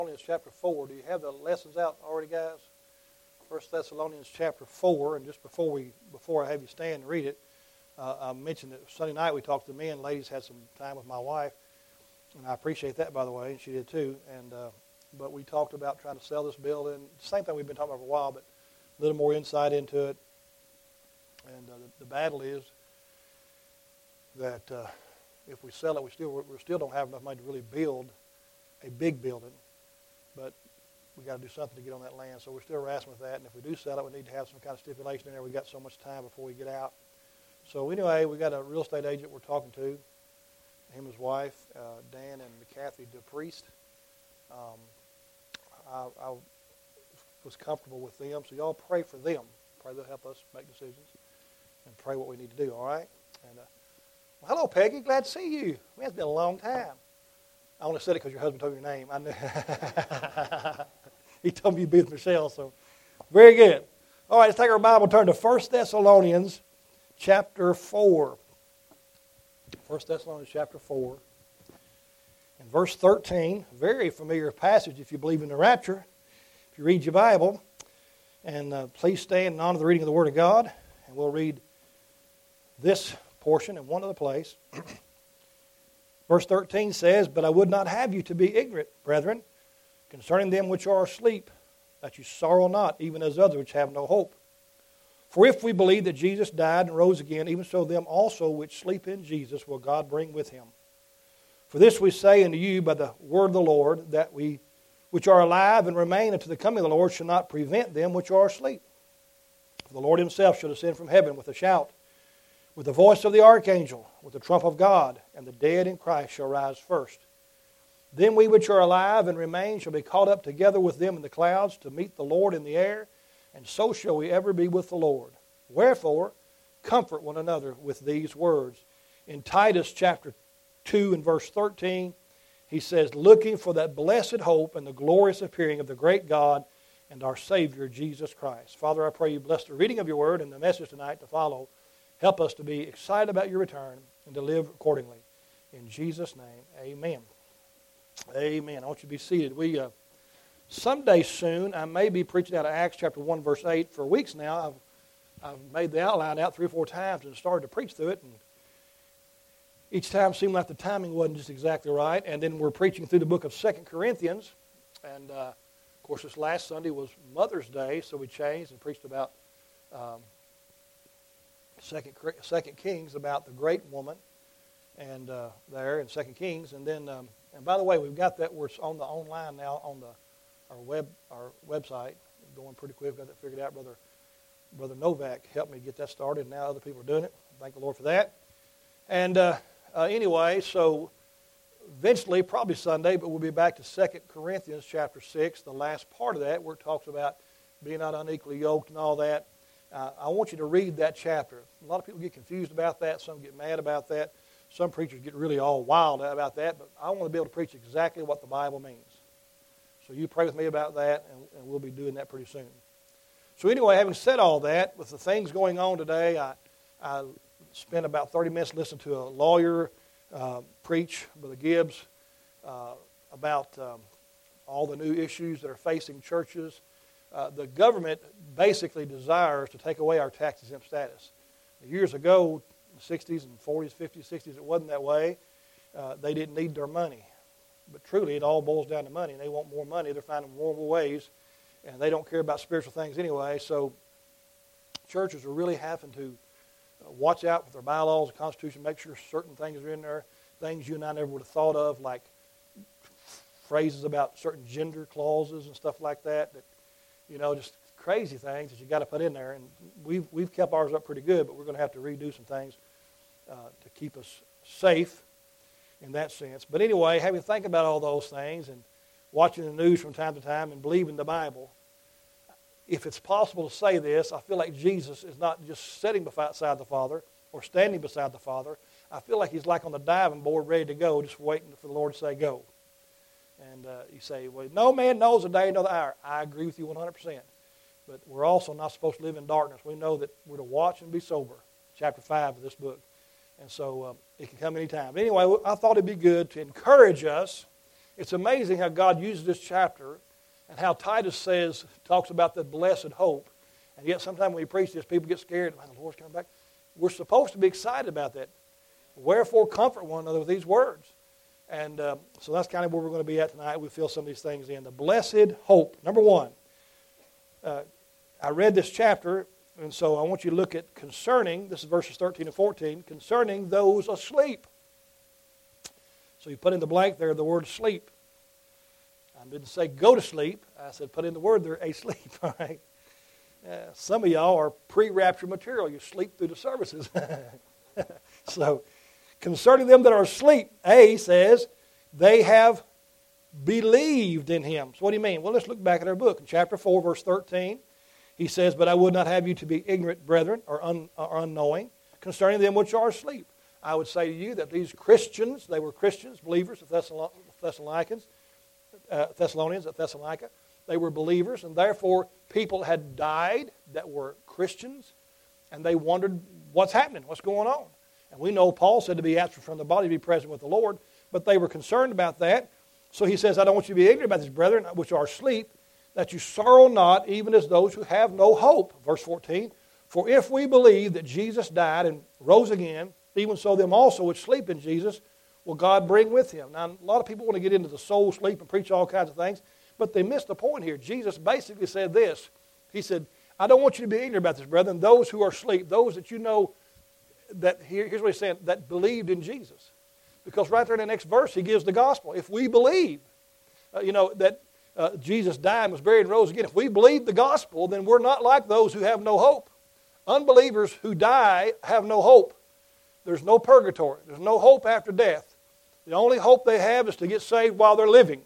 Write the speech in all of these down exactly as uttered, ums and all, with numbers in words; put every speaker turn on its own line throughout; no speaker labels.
Thessalonians chapter four. Do you have the lessons out already, guys? First Thessalonians chapter four, and just before we before I have you stand and read it, uh, I mentioned that Sunday night we talked to the men. Ladies had some time with my wife, and I appreciate that, by the way, and she did too. And uh, but we talked about trying to sell this building. Same thing we've been talking about for a while, but a little more insight into it. And uh, the, the battle is that uh, if we sell it, we still we still don't have enough money to really build a big building, but we got to do something to get on that land. So we're still wrestling with that. And if we do sell it, we need to have some kind of stipulation in there. We've got so much time before we get out. So anyway, we got a real estate agent we're talking to, him and his wife, uh, Dan and Kathy DePriest. Um, I, I was comfortable with them, so y'all pray for them. Pray they'll help us make decisions and pray what we need to do, all right? And uh, well, hello, Peggy. Glad to see you. Man, it's been a long time. I only said it because your husband told me your name. I knew. He told me you'd be with Michelle, so very good. All right, let's take our Bible and turn to First Thessalonians chapter four. First Thessalonians chapter four. And verse thirteen, very familiar passage if you believe in the rapture, if you read your Bible. And uh, please stand and honor the reading of the Word of God. And we'll read this portion in one other place. Verse thirteen says, "But I would not have you to be ignorant, brethren, concerning them which are asleep, that you sorrow not, even as others which have no hope. For if we believe that Jesus died and rose again, even so them also which sleep in Jesus will God bring with him. For this we say unto you by the word of the Lord, that we which are alive and remain unto the coming of the Lord shall not prevent them which are asleep. For the Lord himself shall descend from heaven with a shout, with the voice of the archangel, with the trump of God, and the dead in Christ shall rise first. Then we which are alive and remain shall be caught up together with them in the clouds to meet the Lord in the air, and so shall we ever be with the Lord. Wherefore, comfort one another with these words." In Titus chapter two and verse thirteen, he says, "Looking for that blessed hope and the glorious appearing of the great God and our Savior, Jesus Christ." Father, I pray you bless the reading of your word and the message tonight to follow. Help us to be excited about your return and to live accordingly. In Jesus' name, amen. Amen. I want you to be seated. We uh, someday soon, I may be preaching out of Acts chapter one, verse eight. For weeks now, I've, I've made the outline out three or four times and started to preach through it. And each time seemed like the timing wasn't just exactly right. And then we're preaching through the book of Second Corinthians. And, uh, of course, this last Sunday was Mother's Day, so we changed and preached about um, Second, Second Kings, about the great woman, and uh, there in Second Kings. And then, um, and by the way, we've got that. We're on the online now on the our web our website. We're going pretty quick. Got that figured out. Brother Brother Novak helped me get that started. Now other people are doing it. Thank the Lord for that. And uh, uh, anyway, so eventually, probably Sunday, but we'll be back to Second Corinthians chapter six, the last part of that, where it talks about being not unequally yoked and all that. Uh, I want you to read that chapter. A lot of people get confused about that. Some get mad about that. Some preachers get really all wild about that. But I want to be able to preach exactly what the Bible means. So you pray with me about that, and, and we'll be doing that pretty soon. So anyway, having said all that, with the things going on today, I, I spent about thirty minutes listening to a lawyer uh, preach, Brother Gibbs, uh, about um, all the new issues that are facing churches. Uh, the government basically desires to take away our tax-exempt status. Years ago, in the sixties and forties, fifties, sixties, it wasn't that way. Uh, they didn't need their money. But truly, it all boils down to money, and they want more money. They're finding more and more ways, and they don't care about spiritual things anyway. So churches are really having to watch out with their bylaws and Constitution, make sure certain things are in there, things you and I never would have thought of, like phrases about certain gender clauses and stuff like that, that you know, just crazy things that you got to put in there. And we've, we've kept ours up pretty good, but we're going to have to redo some things uh, to keep us safe in that sense. But anyway, having to think about all those things and watching the news from time to time and believing the Bible, if it's possible to say this, I feel like Jesus is not just sitting beside the Father or standing beside the Father. I feel like he's like on the diving board ready to go, just waiting for the Lord to say go. And uh, you say, well, no man knows the day nor the hour. I agree with you one hundred percent. But we're also not supposed to live in darkness. We know that we're to watch and be sober, chapter five of this book. And so uh, it can come any time. Anyway, I thought it'd be good to encourage us It's amazing how God uses this chapter and how Titus says, talks about the blessed hope. And yet sometimes when we preach this, people get scared. Man, the Lord's coming back. We're supposed to be excited about that. Wherefore comfort one another with these words. And uh, so that's kind of where we're going to be at tonight. We fill some of these things in. The blessed hope. Number one, uh, I read this chapter, and so I want you to look at concerning, this is verses thirteen and fourteen, concerning those asleep. So you put in the blank there the word sleep. I didn't say go to sleep. I said put in the word there, asleep. All right. Uh, some of y'all are pre-rapture material. You sleep through the services. So, concerning them that are asleep, A says, they have believed in him. So what do you mean? Well, let's look back at our book. In chapter four, verse thirteen, he says, but I would not have you to be ignorant, brethren, or, un, or unknowing, concerning them which are asleep. I would say to you that these Christians, they were Christians, believers of Thessalonians, uh, Thessalonians at Thessalonica. They were believers, and therefore people had died that were Christians, and they wondered what's happening, what's going on. And we know Paul said to be absent from the body, to be present with the Lord, but they were concerned about that. So he says, I don't want you to be ignorant about these brethren, which are asleep, that you sorrow not, even as those who have no hope. Verse fourteen, for if we believe that Jesus died and rose again, even so them also which sleep in Jesus will God bring with him. Now, a lot of people want to get into the soul sleep and preach all kinds of things, but they missed the point here. Jesus basically said this. He said, I don't want you to be ignorant about this, brethren, those who are asleep, those that you know, that here, here's what he's saying, that believed in Jesus. Because right there in the next verse, he gives the gospel. If we believe, uh, you know, that uh, Jesus died and was buried and rose again, if we believe the gospel, then we're not like those who have no hope. Unbelievers who die have no hope. There's no purgatory. There's no hope after death. The only hope they have is to get saved while they're living.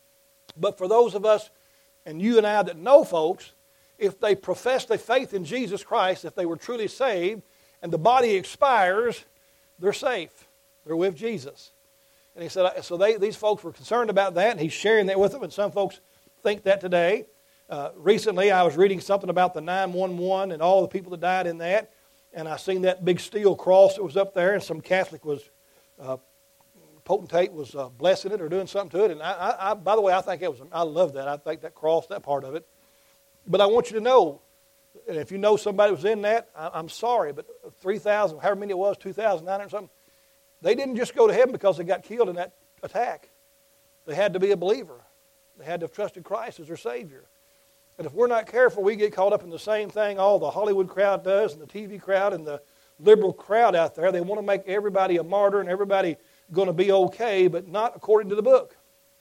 But for those of us, and you and I that know folks, if they profess their faith in Jesus Christ, if they were truly saved, and the body expires, they're safe. They're with Jesus. And he said, so they, these folks were concerned about that, and he's sharing that with them, and some folks think that today. Uh, recently, I was reading something about the nine one one and all the people that died in that, and I seen that big steel cross that was up there, and some Catholic was, uh, potentate was uh, blessing it or doing something to it. And I, I, I, by the way, I think it was, I love that. I think that cross, that part of it. But I want you to know, and if you know somebody was in that, I, I'm sorry, but three thousand, however many it was, two thousand nine hundred something, they didn't just go to heaven because they got killed in that attack. They had to be a believer. They had to have trusted Christ as their Savior. And if we're not careful, we get caught up in the same thing all the Hollywood crowd does and the T V crowd and the liberal crowd out there. They want to make everybody a martyr and everybody going to be okay, but not according to the book.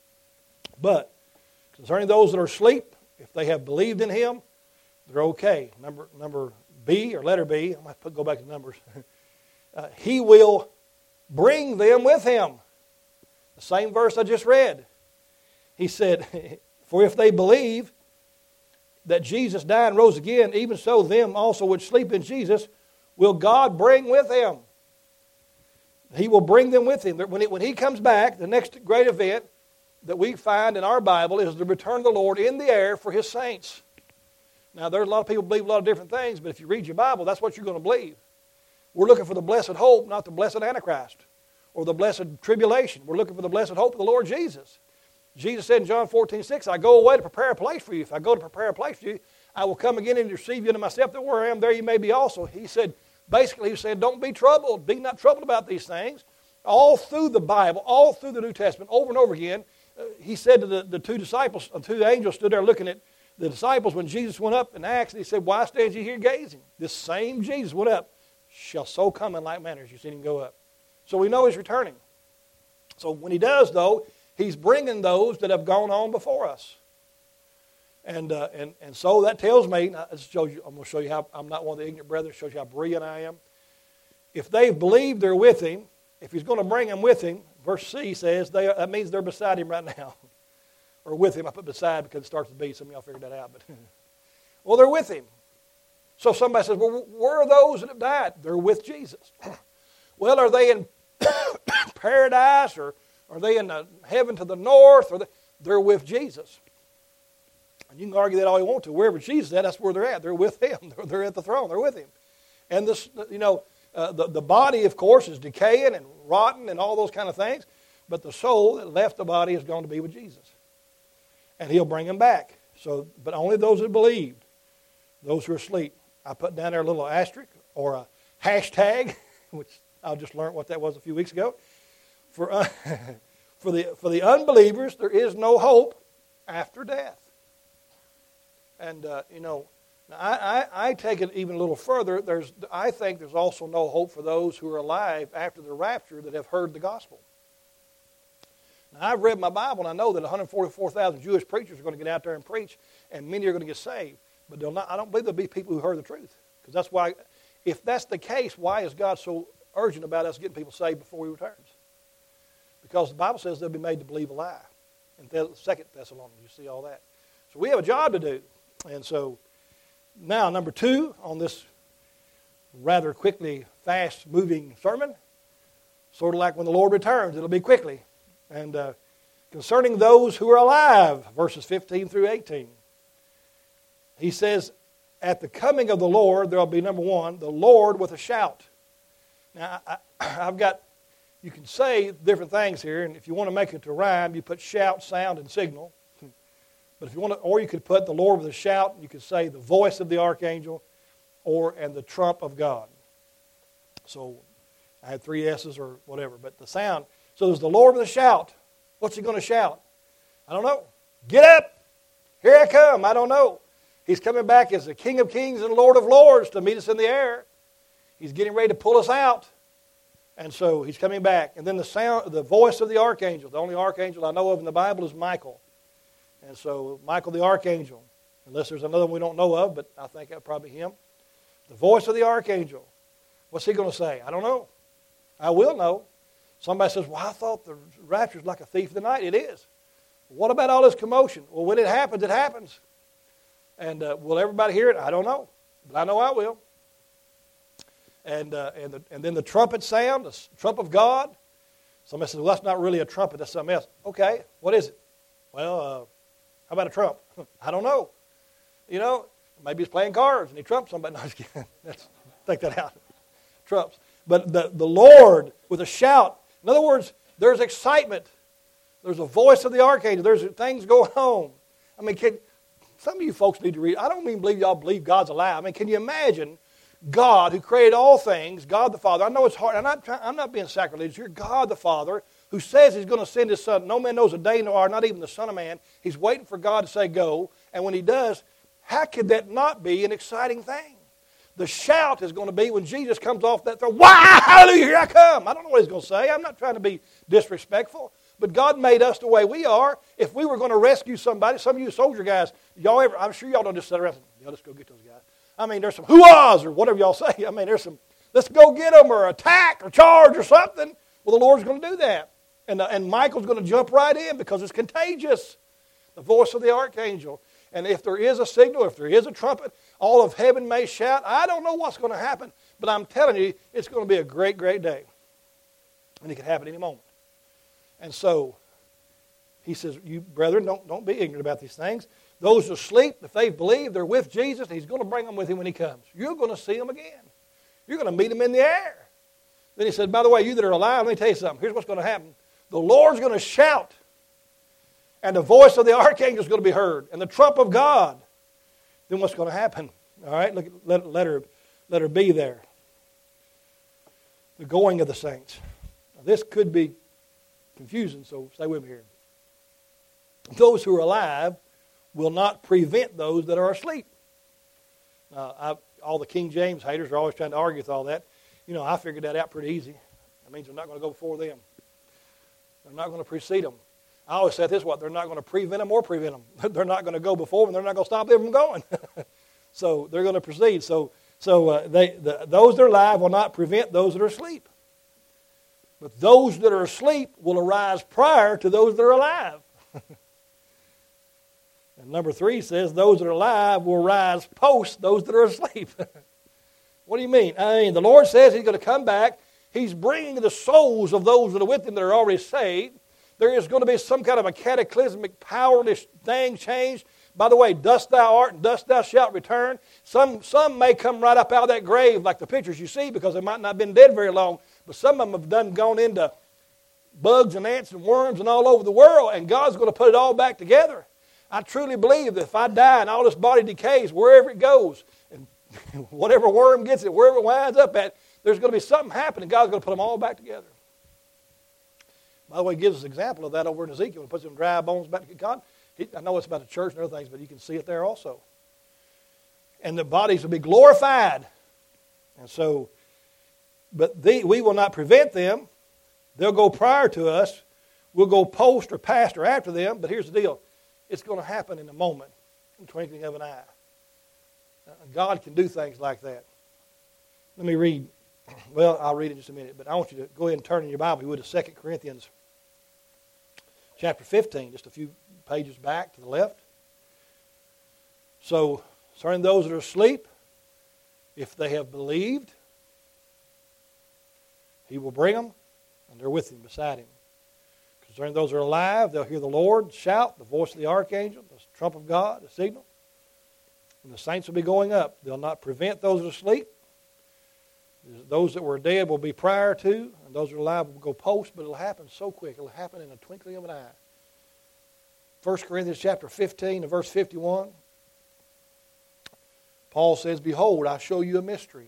But concerning those that are asleep, if they have believed in him, they're okay. Number number B, or letter B, I might put, go back to numbers. uh, he will bring them with him. The same verse I just read. He said, for if they believe that Jesus died and rose again, even so them also which sleep in Jesus will God bring with him. He will bring them with him. When he, when he comes back, the next great event that we find in our Bible is the return of the Lord in the air for his saints. Now, there's a lot of people who believe a lot of different things, but if you read your Bible, that's what you're going to believe. We're looking for the blessed hope, not the blessed Antichrist or the blessed tribulation. We're looking for the blessed hope of the Lord Jesus. Jesus said in John fourteen six, I go away to prepare a place for you. If I go to prepare a place for you, I will come again and receive you unto myself, that where I am, there you may be also. He said, basically, he said, don't be troubled. Be not troubled about these things. All through the Bible, all through the New Testament, over and over again, uh, he said to the, the two disciples, the two angels stood there looking at the disciples when Jesus went up in Acts, and he said, why stand ye here gazing? This same Jesus went up, shall so come in like manner as you've seen him go up. So we know he's returning. So when he does, though, he's bringing those that have gone on before us. And uh, and and so that tells me, this shows you, I'm going to show you how I'm not one of the ignorant brethren, it shows you how brilliant I am. If they've believed they're with him, if he's going to bring them with him, verse C says, they are, that means they're beside him right now. Or with him. I put beside because it starts with B. Some of y'all figured that out. But well, they're with him. So somebody says, well, where are those that have died? They're with Jesus. Well, are they in paradise, or are they in the heaven to the north? Or they, they're with Jesus. And you can argue that all you want to. Wherever Jesus is at, that's where they're at. They're with him. They're, they're at the throne. They're with him. And this, you know, uh, the, the body, of course, is decaying and rotten and all those kind of things. But the soul that left the body is going to be with Jesus. And He'll bring them back. So, but only those that believed, those who are asleep. I put down there a little asterisk or a hashtag, which I just learned what that was a few weeks ago. For, uh, for, the, for the unbelievers, there is no hope after death. And, uh, you know, I, I, I take it even a little further. There's, I think there's also no hope for those who are alive after the rapture that have heard the gospel. Now, I've read my Bible, and I know that one hundred forty-four thousand Jewish preachers are going to get out there and preach, and many are going to get saved. But they'll not, I don't believe there'll be people who heard the truth. Because that's why, if that's the case, why is God so urgent about us getting people saved before He returns? Because the Bible says they'll be made to believe a lie. In the Second Thessalonians, you see all that. So we have a job to do. And so, now, number two on this rather quickly, fast-moving sermon, sort of like when the Lord returns, it'll be quickly. And uh, concerning those who are alive, verses fifteen through eighteen. He says, at the coming of the Lord, there will be, number one, the Lord with a shout. Now, I, I've got, you can say different things here, and if you want to make it to rhyme, you put shout, sound, and signal. But if you want to, or you could put the Lord with a shout, and you could say the voice of the archangel, or and the trump of God. So I had three S's or whatever, but the sound. So there's the Lord with a shout. What's He going to shout? I don't know. Get up! Here I come! I don't know. He's coming back as the King of Kings and Lord of Lords to meet us in the air. He's getting ready to pull us out. And so He's coming back. And then the sound, the voice of the archangel. The only archangel I know of in the Bible is Michael. And so Michael the archangel. Unless there's another one we don't know of, but I think that's probably him. The voice of the archangel. What's he going to say? I don't know. I will know. Somebody says, well, I thought the rapture is like a thief in the night. It is. What about all this commotion? Well, when it happens, it happens. And uh, will everybody hear it? I don't know. But I know I will. And uh, and, the, and then the trumpet sound, the trump of God. Somebody says, well, that's not really a trumpet. That's something else. Okay, what is it? Well, uh, how about a trump? I don't know. You know, maybe he's playing cards and he trumps somebody. No, I'm just kidding. Let's take that out. Trumps. But the, the Lord with a shout. In other words, there's excitement. There's a voice of the archangel. There's things going on. I mean, can, some of you folks need to read. I don't mean believe y'all believe God's alive. I mean, can you imagine God who created all things, God the Father? I know it's hard. I'm not, trying, I'm not being sacrilegious. You're God the Father who says He's going to send His Son. No man knows a day nor hour, not even the Son of Man. He's waiting for God to say go. And when He does, how could that not be an exciting thing? The shout is going to be when Jesus comes off that throne. Wow, hallelujah, here I come. I don't know what He's going to say. I'm not trying to be disrespectful. But God made us the way we are. If we were going to rescue somebody, some of you soldier guys, y'all ever, I'm sure y'all don't just sit around and say, y'all just go get those guys. I mean, there's some hoo-ahs or whatever y'all say. I mean, there's some, let's go get them or attack or charge or something. Well, the Lord's going to do that. And, uh, and Michael's going to jump right in because it's contagious. The voice of the archangel. And if there is a signal, if there is a trumpet, all of heaven may shout. I don't know what's going to happen, but I'm telling you, it's going to be a great, great day. And it could happen any moment. And so, he says, you brethren, don't, don't be ignorant about these things. Those who sleep, if they believe they're with Jesus, He's going to bring them with Him when He comes. You're going to see Him again. You're going to meet Him in the air. Then He said, by the way, you that are alive, let me tell you something. Here's what's going to happen. The Lord's going to shout. And the voice of the archangel is going to be heard. And the trump of God. Then what's going to happen? All right, look, let, let, her, let her be there. The going of the saints. Now, this could be confusing, so stay with me here. Those who are alive will not prevent those that are asleep. Now, I, all the King James haters are always trying to argue with all that. You know, I figured that out pretty easy. That means they're not going to go before them. They're not going to precede them. I always said this, what? They're not going to prevent them or prevent them. They're not going to go before them. They're not going to stop them from going. So they're going to proceed. So, so uh, they, the, those that are alive will not prevent those that are asleep. But those that are asleep will arise prior to those that are alive. And number three says those that are alive will rise post those that are asleep. What do you mean? I mean, the Lord says He's going to come back. He's bringing the souls of those that are with Him that are already saved. There is going to be some kind of a cataclysmic powerless thing changed. By the way, dust thou art and dust thou shalt return. Some, some may come right up out of that grave like the pictures you see because they might not have been dead very long. But some of them have done gone into bugs and ants and worms and all over the world, and God's going to put it all back together. I truly believe that if I die and all this body decays, wherever it goes, and whatever worm gets it, wherever it winds up at, there's going to be something happening. God's going to put them all back together. By the way, he gives us an example of that over in Ezekiel. He puts them dry bones back together. God, he, I know it's about the church and other things, but you can see it there also. And the bodies will be glorified. And so, but the, we will not prevent them. They'll go prior to us. We'll go post or past or after them. But here's the deal. It's going to happen in a moment, in the twinkling of an eye. God can do things like that. Let me read. Well, I'll read it in just a minute. But I want you to go ahead and turn in your Bible, if you would, to Second Corinthians chapter fifteen, just a few pages back to the left. So, concerning those that are asleep, if they have believed, he will bring them, and they're with him, beside him. Concerning those that are alive, they'll hear the Lord shout, the voice of the archangel, the trump of God, the signal. And the saints will be going up. They'll not prevent those that are asleep. Those that were dead will be prior to, and those that are alive will go post, but it'll happen so quick. It'll happen in a twinkling of an eye. First Corinthians chapter fifteen and verse fifty-one. Paul says, behold, I show you a mystery.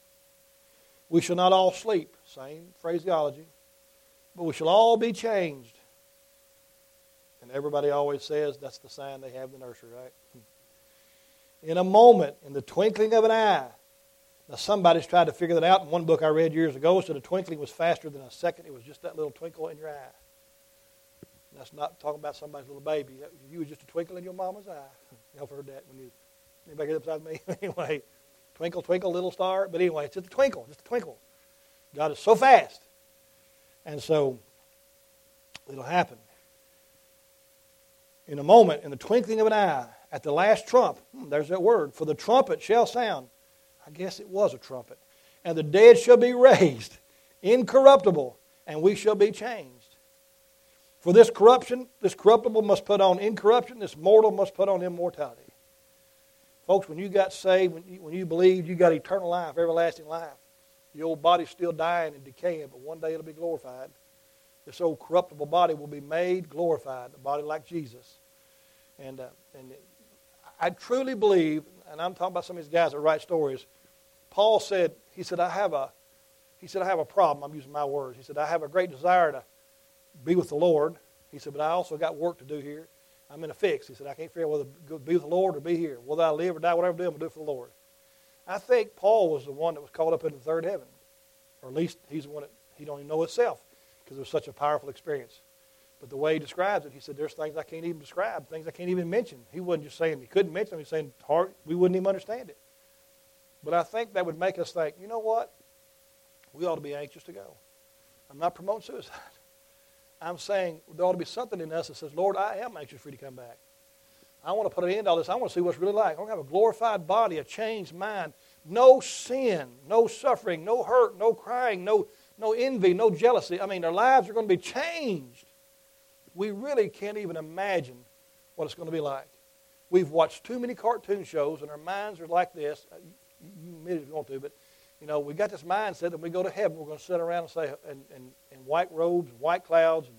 We shall not all sleep, same phraseology, but we shall all be changed. And everybody always says that's the sign they have in the nursery, right? In a moment, in the twinkling of an eye. Now somebody's tried to figure that out. In one book I read years ago, so the twinkling was faster than a second. It was just that little twinkle in your eye. And that's not talking about somebody's little baby. You were just a twinkle in your mama's eye. Y'all have heard that when you... Anybody get upside me? Anyway, twinkle, twinkle, little star. But anyway, it's just a twinkle, just a twinkle. God is so fast. And so, it'll happen. In a moment, in the twinkling of an eye, at the last trump, hmm, there's that word, for the trumpet shall sound. I guess it was a trumpet. And the dead shall be raised, incorruptible, and we shall be changed. For this corruption, this corruptible must put on incorruption, this mortal must put on immortality. Folks, when you got saved, when you, when you believed, you got eternal life, everlasting life. The old body's still dying and decaying, but one day it'll be glorified. This old corruptible body will be made glorified, a body like Jesus. And, uh, and I truly believe, and I'm talking about some of these guys that write stories, Paul said, he said, I have a, he said, I have a problem. I'm using my words. He said, I have a great desire to be with the Lord. He said, but I also got work to do here. I'm in a fix. He said, I can't figure out whether to be with the Lord or be here. Whether I live or die, whatever I do, I'm going to do it for the Lord. I think Paul was the one that was caught up in the third heaven. Or at least he's the one that he don't even know himself because it was such a powerful experience. But the way he describes it, he said, there's things I can't even describe, things I can't even mention. He wasn't just saying he couldn't mention them. He was saying hard, we wouldn't even understand it. But I think that would make us think, you know what? We ought to be anxious to go. I'm not promoting suicide. I'm saying there ought to be something in us that says, Lord, I am anxious for you to come back. I want to put an end to all this. I want to see what it's really like. I want to have a glorified body, a changed mind, no sin, no suffering, no hurt, no crying, no, no envy, no jealousy. I mean, our lives are going to be changed. We really can't even imagine what it's going to be like. We've watched too many cartoon shows, and our minds are like this. You admit it if you want to, but you know, we got this mindset that when we go to heaven, we're going to sit around and say, and, and, and white robes, and white clouds, and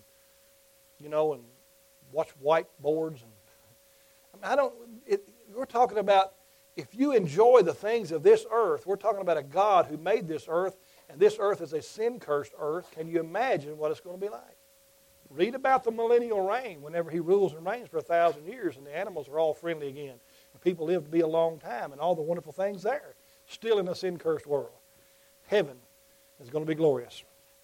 you know, and watch white boards. And I, mean, I don't. It, we're talking about if you enjoy the things of this earth. We're talking about a God who made this earth, and this earth is a sin-cursed earth. Can you imagine what it's going to be like? Read about the millennial reign, whenever He rules and reigns for a thousand years, and the animals are all friendly again, and people live to be a long time, and all the wonderful things there. Still in a sin-cursed world. Heaven is going to be glorious.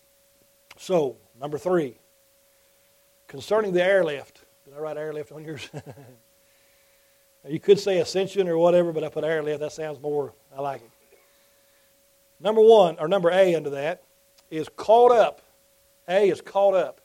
So, number three, concerning the airlift. Did I write airlift on yours? You could say ascension or whatever, but I put airlift. That sounds more, I like it. Number one, or number A under that, is caught up. A is caught up.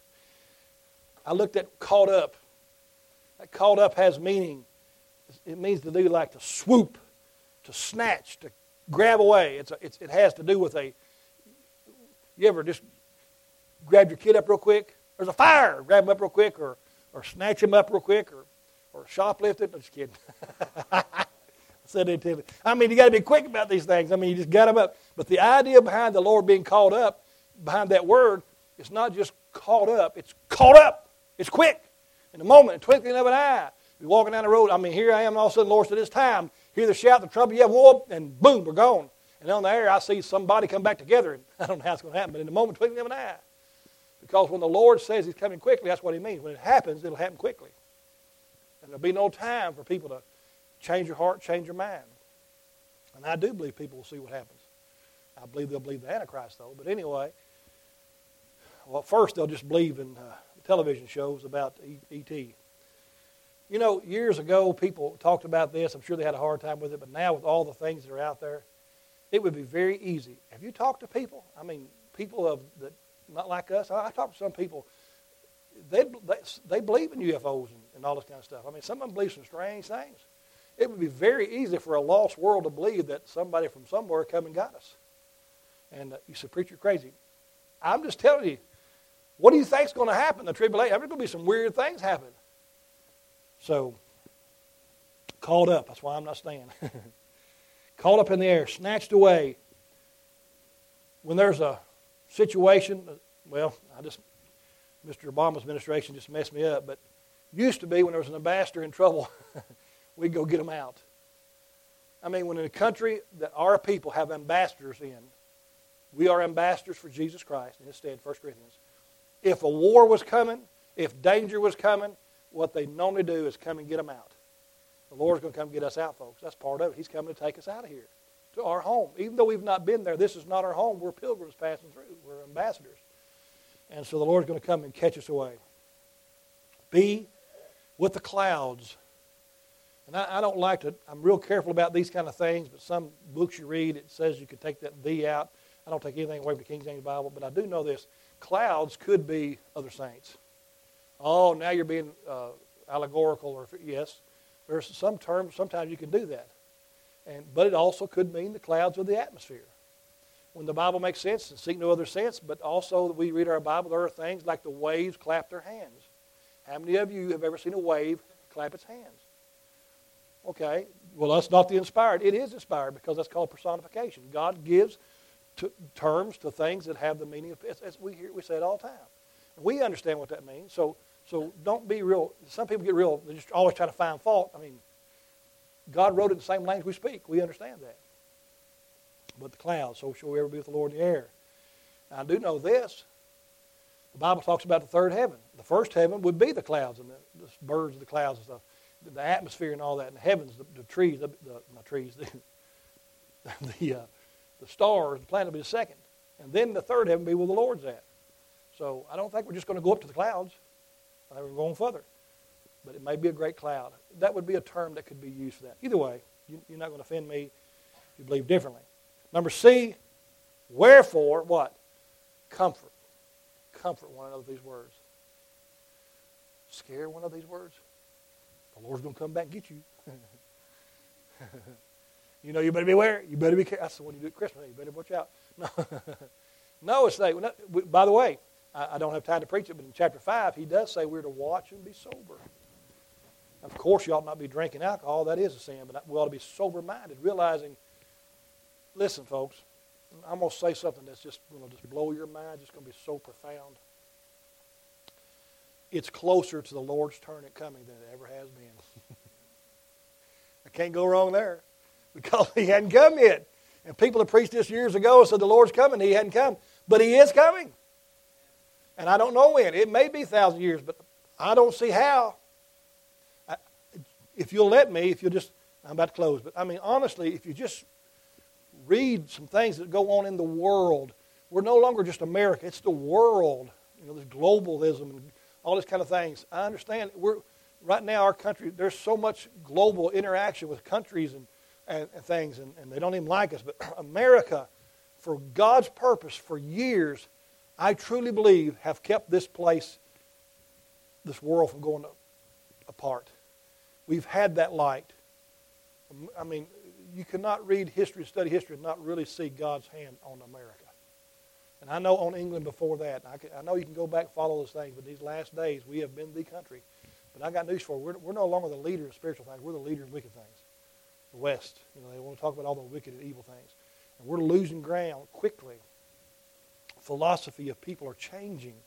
I looked at caught up. That caught up has meaning. It means to do like to swoop, to snatch, to grab away. It's, a, it's it has to do with a. You ever just grab your kid up real quick? There's a fire. Grab him up real quick, or or snatch him up real quick, or or shoplift it. No, just kidding. I said it to me. I mean, you got to be quick about these things. I mean, you just got them up. But the idea behind the Lord being called up, behind that word, it's not just caught up. It's caught up. It's quick. In the moment, a twinkling of an eye. You're walking down the road. I mean, here I am, and all of a sudden, Lord said, it's time. Hear the shout, the trouble you have, whoop, and boom, we're gone. And on the air, I see somebody come back together. And I don't know how it's going to happen, but in the moment, twinkling of an eye. Because when the Lord says He's coming quickly, that's what He means. When it happens, it'll happen quickly. And there'll be no time for people to change their heart, change their mind. And I do believe people will see what happens. I believe they'll believe the Antichrist, though. But anyway, well, first they'll just believe in uh, television shows about E T You know, years ago, people talked about this. I'm sure they had a hard time with it. But now with all the things that are out there, it would be very easy. Have you talked to people? I mean, people of that not like us. I, I talk to some people. They, they, they believe in U F Os and, and all this kind of stuff. I mean, some of them believe some strange things. It would be very easy for a lost world to believe that somebody from somewhere come and got us. And uh, you say, preacher, you're crazy. I'm just telling you, what do you think's going to happen in the tribulation? There's going to be some weird things happen. So, caught up. That's why I'm not staying. Caught up in the air, snatched away. When there's a situation, well, I just, Mister Obama's administration just messed me up, but used to be when there was an ambassador in trouble, we'd go get them out. I mean, when in a country that our people have ambassadors in, we are ambassadors for Jesus Christ, in His stead, First Corinthians. If a war was coming, if danger was coming, what they normally do is come and get them out. The Lord's going to come get us out, folks. That's part of it. He's coming to take us out of here to our home. Even though we've not been there, this is not our home. We're pilgrims passing through. We're ambassadors. And so the Lord's going to come and catch us away. Be with the clouds. And I, I don't like to, I'm real careful about these kind of things, but some books you read, it says you can take that "the" out. I don't take anything away from the King James Bible, but I do know this. Clouds could be other saints. Oh, now you're being uh, allegorical, or yes. There's some terms, sometimes you can do that. And But it also could mean the clouds of the atmosphere. When the Bible makes sense, and seek no other sense, but also that we read our Bible, there are things like the waves clap their hands. How many of you have ever seen a wave clap its hands? Okay, well, that's not the inspired. It is inspired because that's called personification. God gives to, terms to things that have the meaning of, it's, it's, we, hear, we say it all the time. We understand what that means, so so don't be real, some people get real, they're just always trying to find fault. I mean, God wrote it in the same language we speak. We understand that. But the clouds, so shall we ever be with the Lord in the air. Now, I do know this. The Bible talks about the third heaven. The first heaven would be the clouds and the, the birds of the clouds and stuff, the, the atmosphere and all that, and the heavens, the, the trees, the, the not trees, the the, uh, the stars, the planet would be the second. And then the third heaven would be where the Lord's at. So I don't think we're just going to go up to the clouds. I think we're going further. But it may be a great cloud. That would be a term that could be used for that. Either way, you, you're not going to offend me if you believe differently. Number C, wherefore, what? Comfort. Comfort one another with these words. Scare one of these words. The Lord's going to come back and get you. You know, you better beware. You better be careful. That's the one you do at Christmas. You better watch out. No, no it's like, by the way, I don't have time to preach it, but in chapter five, he does say we're to watch and be sober. Of course, you ought not be drinking alcohol. That is a sin, but we ought to be sober-minded, realizing, listen, folks, I'm going to say something that's just going to just blow your mind. It's going to be so profound. It's closer to the Lord's turn at coming than it ever has been. I can't go wrong there because He hadn't come yet. And people have preached this years ago and said the Lord's coming. He hadn't come, but He is coming. And I don't know when. It may be a thousand years, but I don't see how. I, if you'll let me, if you'll just, I'm about to close, but I mean, honestly, if you just read some things that go on in the world, we're no longer just America, it's the world. You know, this globalism and all this kind of things. I understand. We're right now, our country, there's so much global interaction with countries and, and, and things, and, and they don't even like us. But America, for God's purpose, for years, I truly believe, have kept this place, this world from going apart. We've had that light. I mean, you cannot read history, study history, and not really see God's hand on America. And I know on England before that. I, can, I know you can go back and follow those things, but these last days, we have been the country. But I got news for you. We're, we're no longer the leader of spiritual things. We're the leader of wicked things. The West. You know, they want to talk about all the wicked and evil things. And we're losing ground quickly. Philosophy of people are changing.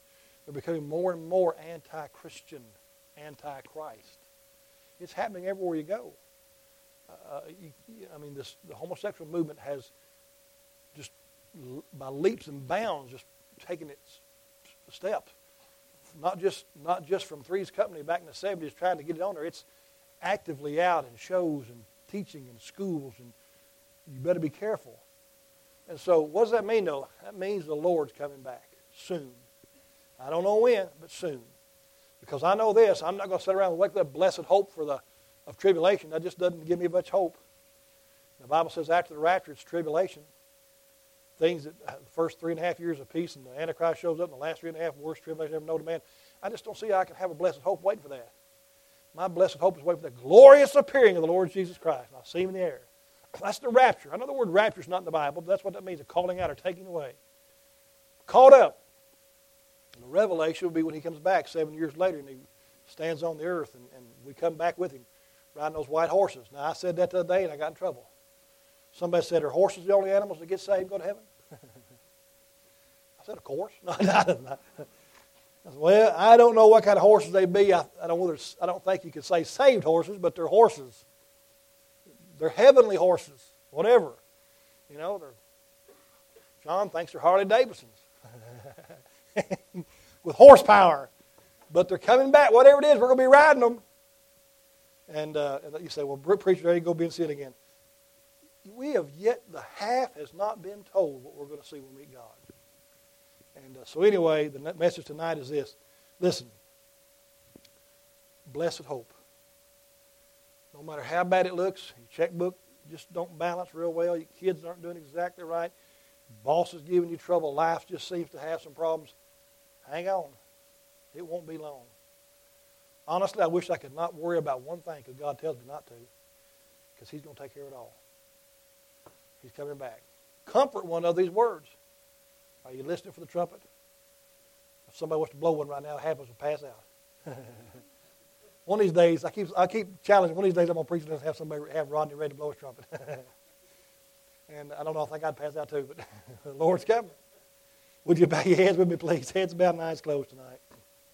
They're becoming more and more anti-Christian, anti-Christ. It's happening everywhere you go. Uh, you, I mean, this, the homosexual movement has just, by leaps and bounds, just taken its steps. Not just not just from Three's Company back in the seventies trying to get it on there. It's actively out in shows and teaching in schools, and you better be careful. And so what does that mean, though? That means the Lord's coming back soon. I don't know when, but soon. Because I know this, I'm not going to sit around and wake up blessed hope for the of tribulation. That just doesn't give me much hope. The Bible says after the rapture, it's tribulation. Things that the first three and a half years of peace, and the Antichrist shows up in the last three and a half, worst tribulation ever known to man. I just don't see how I can have a blessed hope waiting for that. My blessed hope is waiting for the glorious appearing of the Lord Jesus Christ. I'll see him in the air. That's the rapture. I know the word rapture is not in the Bible, but that's what that means, a calling out or taking away. Caught up. And the revelation will be when he comes back seven years later and he stands on the earth and, and we come back with him riding those white horses. Now, I said that the other day and I got in trouble. Somebody said, are horses the only animals that get saved and go to heaven? I said, of course. No, no, no. I said, well, I don't know what kind of horses they be. I, I, don't, whether, I don't think you could say saved horses, but they're horses. They're heavenly horses, whatever. You know, they're, John thinks they're Harley Davidsons with horsepower. But they're coming back. Whatever it is, we're going to be riding them. And, uh, and you say, well, preacher, there you go, be and see it again. We have yet, the half has not been told what we're going to see when we meet God. And uh, so anyway, the message tonight is this. Listen, blessed hope. No matter how bad it looks, your checkbook just don't balance real well, your kids aren't doing exactly right, boss is giving you trouble, life just seems to have some problems, hang on. It won't be long. Honestly, I wish I could not worry about one thing because God tells me not to, because he's going to take care of it all. He's coming back. Comfort one of these words. Are you listening for the trumpet? If somebody wants to blow one right now, half of us will pass out. One of these days, I keep I keep challenging. One of these days, I'm going to preach and have somebody have Rodney ready to blow his trumpet. And I don't know. I think I'd pass out too, but the Lord's coming. Would you bow your heads with me, please? Heads bowed and eyes closed tonight.